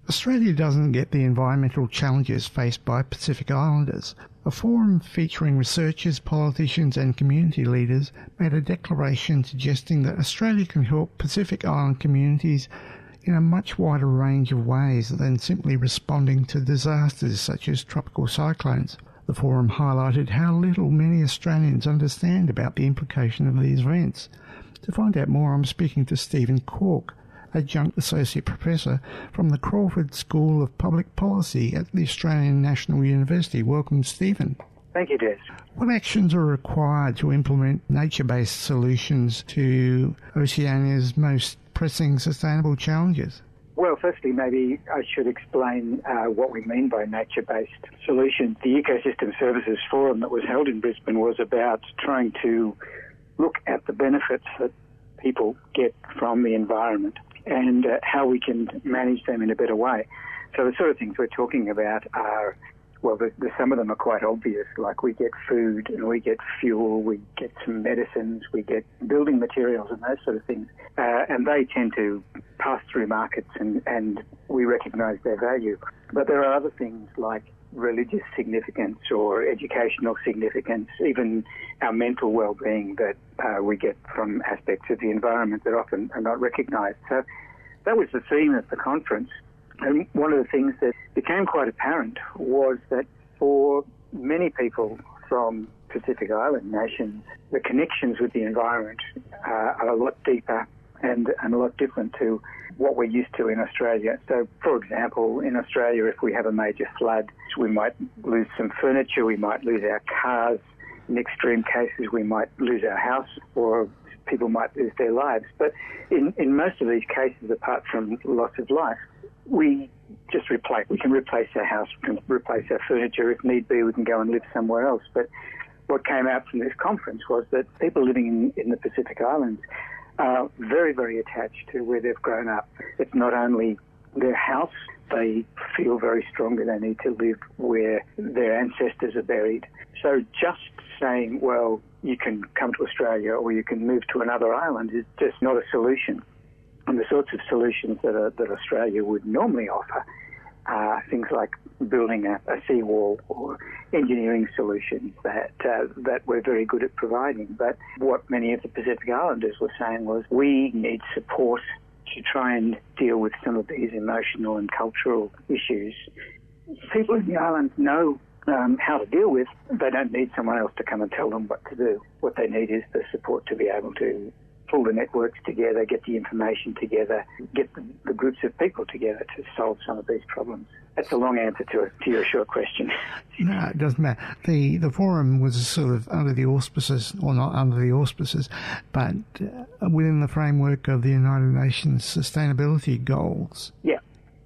Australia doesn't get the environmental challenges faced by Pacific Islanders. A forum featuring researchers, politicians and community leaders made a declaration suggesting that Australia can help Pacific Island communities in a much wider range of ways than simply responding to disasters such as tropical cyclones. The forum highlighted how little many Australians understand about the implication of these events. To find out more, I'm speaking to Stephen Cork, Adjunct Associate Professor from the Crawford School of Public Policy at the Australian National University. Welcome, Stephen. Thank you, Des. What actions are required to implement nature-based solutions to Oceania's most pressing sustainable challenges? Well, firstly, maybe I should explain what we mean by nature-based solutions. The Ecosystem Services Forum that was held in Brisbane was about trying to look at the benefits that people get from the environment and how we can manage them in a better way. So the sort of things we're talking about are, well, some of them are quite obvious, like we get food and we get fuel, we get some medicines, we get building materials and those sort of things. And they tend to pass through markets and we recognise their value. But there are other things like religious significance or educational significance, even our mental well-being that we get from aspects of the environment that often are not recognised. So that was the theme of the conference. And one of the things that became quite apparent was that for many people from Pacific Island nations, the connections with the environment are a lot deeper and a lot different to what we're used to in Australia. So, for example, in Australia, if we have a major flood, we might lose some furniture, we might lose our cars. In extreme cases, we might lose our house, or people might lose their lives. But in most of these cases, apart from loss of life, we just replace. We can replace our house, we can replace our furniture. If need be, we can go and live somewhere else. But what came out from this conference was that people living in the Pacific Islands are very, very attached to where they've grown up. It's not only their house, they feel very strongly they need to live where their ancestors are buried. So just saying, well, you can come to Australia or you can move to another island is just not a solution. And the sorts of solutions that Australia would normally offer are things like building a seawall or engineering solutions that we're very good at providing. But what many of the Pacific Islanders were saying was we need support to try and deal with some of these emotional and cultural issues. People in the islands know how to deal with. They don't need someone else to come and tell them what to do. What they need is the support to be able to pull the networks together, get the information together, get the groups of people together to solve some of these problems. That's a long answer to your short question. No, it doesn't matter. The forum was sort of under the auspices, or not under the auspices, but within the framework of the United Nations sustainability goals. Yeah.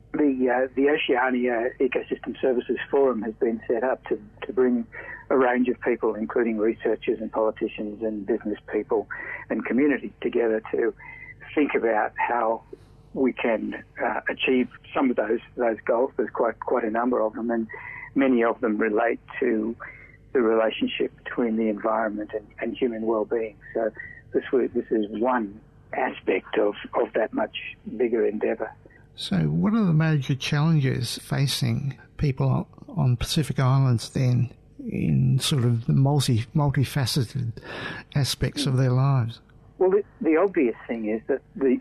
The Oceania Ecosystem Services Forum has been set up to bring a range of people, including researchers and politicians and business people and community together to think about how we can achieve some of those goals. There's quite a number of them, and many of them relate to the relationship between the environment and human well-being. So this is one aspect of that much bigger endeavour. So what are the major challenges facing people on Pacific Islands then in sort of the multifaceted aspects of their lives? Well, the obvious thing is that the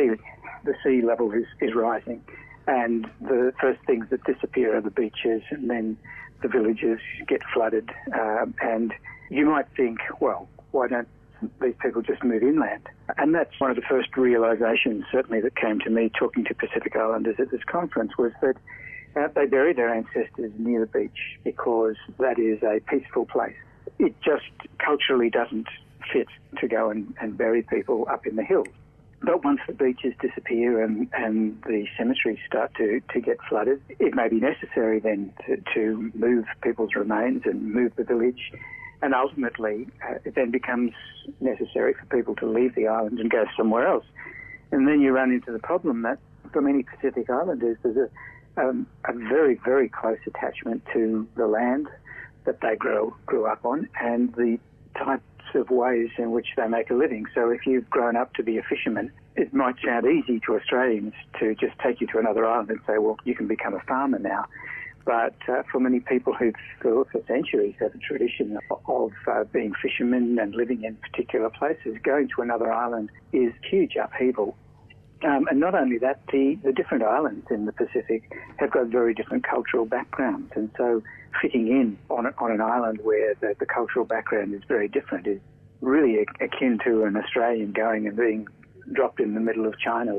sea level is rising, and the first things that disappear are the beaches, and then the villages get flooded. And you might think, well, why don't these people just move inland? And that's one of the first realisations, certainly, that came to me talking to Pacific Islanders at this conference, was that they bury their ancestors near the beach because that is a peaceful place. It just culturally doesn't fit to go and bury people up in the hills. But once the beaches disappear and the cemeteries start to get flooded, it may be necessary then to move people's remains and move the village. And ultimately, it then becomes necessary for people to leave the island and go somewhere else. And then you run into the problem that for many Pacific Islanders, there's a very, very close attachment to the land that they grew up on and the types of ways in which they make a living. So if you've grown up to be a fisherman, it might sound easy to Australians to just take you to another island and say, well, you can become a farmer now. But for many people who've for centuries had a tradition of being fishermen and living in particular places, going to another island is huge upheaval. And not only that, the different islands in the Pacific have got very different cultural backgrounds. And so fitting in on an island where the cultural background is very different is really akin to an Australian going and being dropped in the middle of China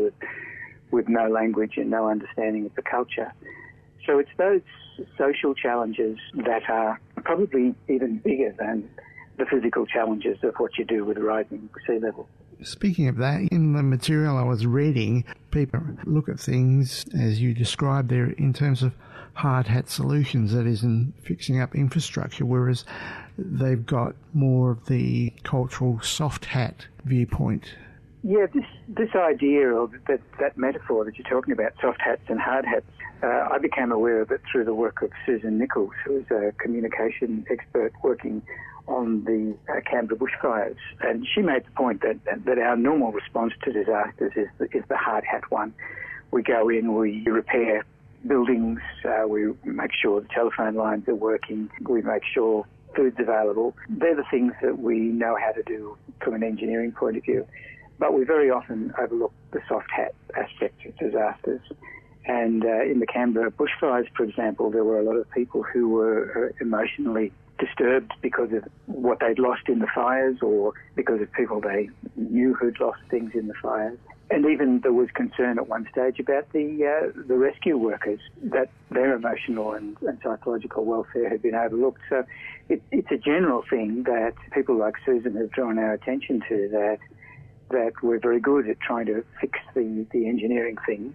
with no language and no understanding of the culture. So it's those social challenges that are probably even bigger than the physical challenges of what you do with rising sea level. Speaking of that, in the material I was reading, people look at things, as you described there, in terms of hard hat solutions, that is, in fixing up infrastructure, whereas they've got more of the cultural soft hat viewpoint. Yeah, this idea of that metaphor that you're talking about, soft hats and hard hats, I became aware of it through the work of Susan Nichols, who is a communication expert working on the Canberra bushfires. And she made the point that our normal response to disasters is the hard hat one. We go in, we repair buildings, we make sure the telephone lines are working, we make sure food's available. They're the things that we know how to do from an engineering point of view. But we very often overlook the soft hat aspect of disasters. And in the Canberra bushfires, for example, there were a lot of people who were emotionally disturbed because of what they'd lost in the fires or because of people they knew who'd lost things in the fires. And even there was concern at one stage about the rescue workers, that their emotional and psychological welfare had been overlooked. So it's a general thing that people like Susan have drawn our attention to, that we're very good at trying to fix the engineering things,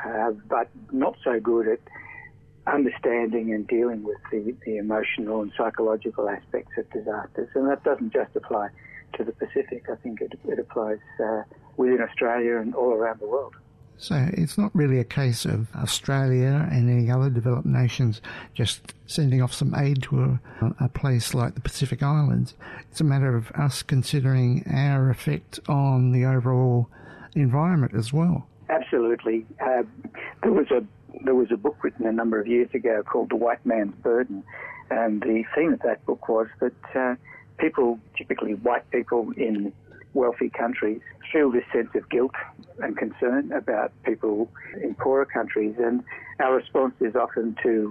but not so good at understanding and dealing with the emotional and psychological aspects of disasters. And that doesn't just apply to the Pacific. I think it applies within Australia and all around the world. So it's not really a case of Australia and any other developed nations just sending off some aid to a place like the Pacific Islands. It's a matter of us considering our effect on the overall environment as well. Absolutely. There was a book written a number of years ago called The White Man's Burden, and the theme of that book was that people, typically white people in wealthy countries, feel this sense of guilt and concern about people in poorer countries, and our response is often to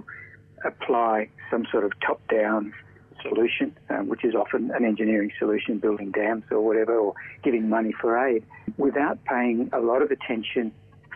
apply some sort of top-down solution, which is often an engineering solution, building dams or whatever, or giving money for aid, without paying a lot of attention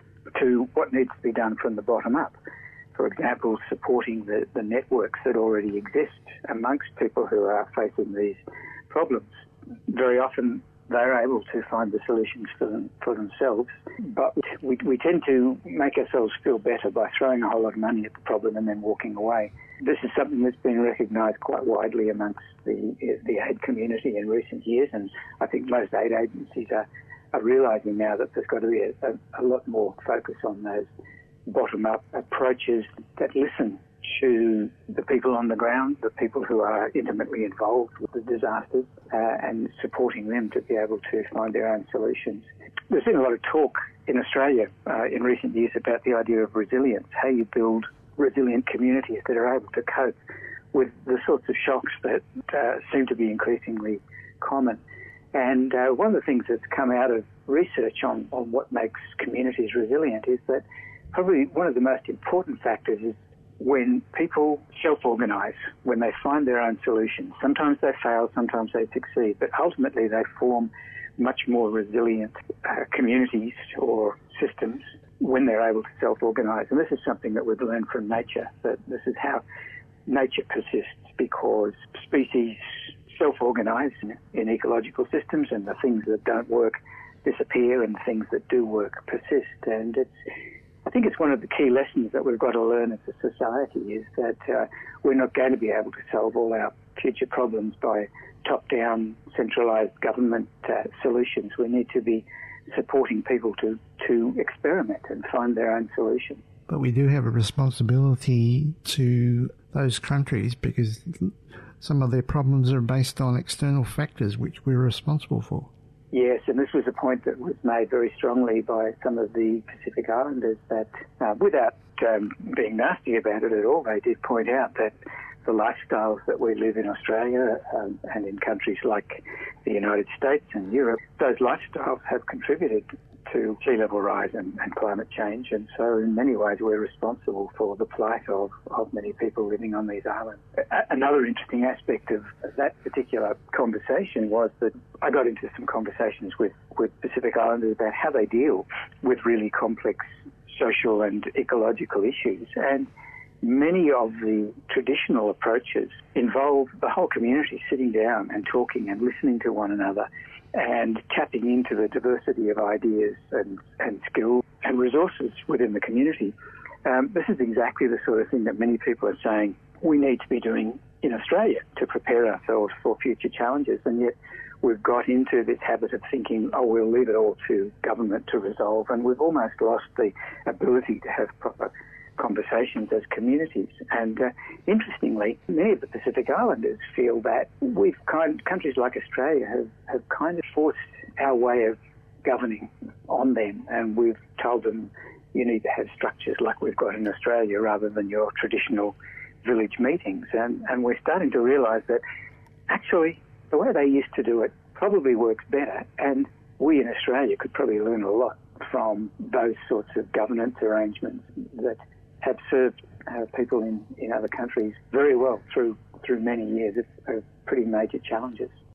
to what needs to be done from the bottom up. For example, supporting the networks that already exist amongst people who are facing these problems. Very often they're able to find the solutions for themselves, but we tend to make ourselves feel better by throwing a whole lot of money at the problem and then walking away. This is something that's been recognised quite widely amongst the aid community in recent years, and I think most aid agencies are realising now that there's got to be a lot more focus on those bottom-up approaches that listen to the people on the ground, the people who are intimately involved with the disasters, and supporting them to be able to find their own solutions. There's been a lot of talk in Australia in recent years about the idea of resilience, how you build resilient communities that are able to cope with the sorts of shocks that seem to be increasingly common. And one of the things that's come out of research on what makes communities resilient is that probably one of the most important factors is when people self-organise, when they find their own solutions. Sometimes they fail, sometimes they succeed, but ultimately they form much more resilient communities or systems when they're able to self-organise. And this is something that we've learned from nature, that this is how nature persists, because species self-organise in ecological systems, and the things that don't work disappear and the things that do work persist. And I think it's one of the key lessons that we've got to learn as a society, is that we're not going to be able to solve all our future problems by top-down centralised government solutions. We need to be supporting people to experiment and find their own solutions. But we do have a responsibility to those countries, because some of their problems are based on external factors which we're responsible for. Yes, and this was a point that was made very strongly by some of the Pacific Islanders that, without being nasty about it at all, they did point out that the lifestyles that we live in Australia and in countries like the United States and Europe, those lifestyles have contributed to sea level rise and climate change, and so in many ways we're responsible for the plight of many people living on these islands. Another interesting aspect of that particular conversation was that I got into some conversations with Pacific Islanders about how they deal with really complex social and ecological issues, and many of the traditional approaches involve the whole community sitting down and talking and listening to one another and tapping into the diversity of ideas and skills and resources within the community. This is exactly the sort of thing that many people are saying we need to be doing in Australia to prepare ourselves for future challenges, and yet we've got into this habit of thinking, oh, we'll leave it all to government to resolve, and we've almost lost the ability to have proper conversations as communities. And interestingly, many of the Pacific Islanders feel that countries like Australia have kind of forced our way of governing on them, and we've told them you need to have structures like we've got in Australia rather than your traditional village meetings. And we're starting to realise that actually the way they used to do it probably works better, and we in Australia could probably learn a lot from those sorts of governance arrangements that have served people in other countries very well through many years of pretty major challenges.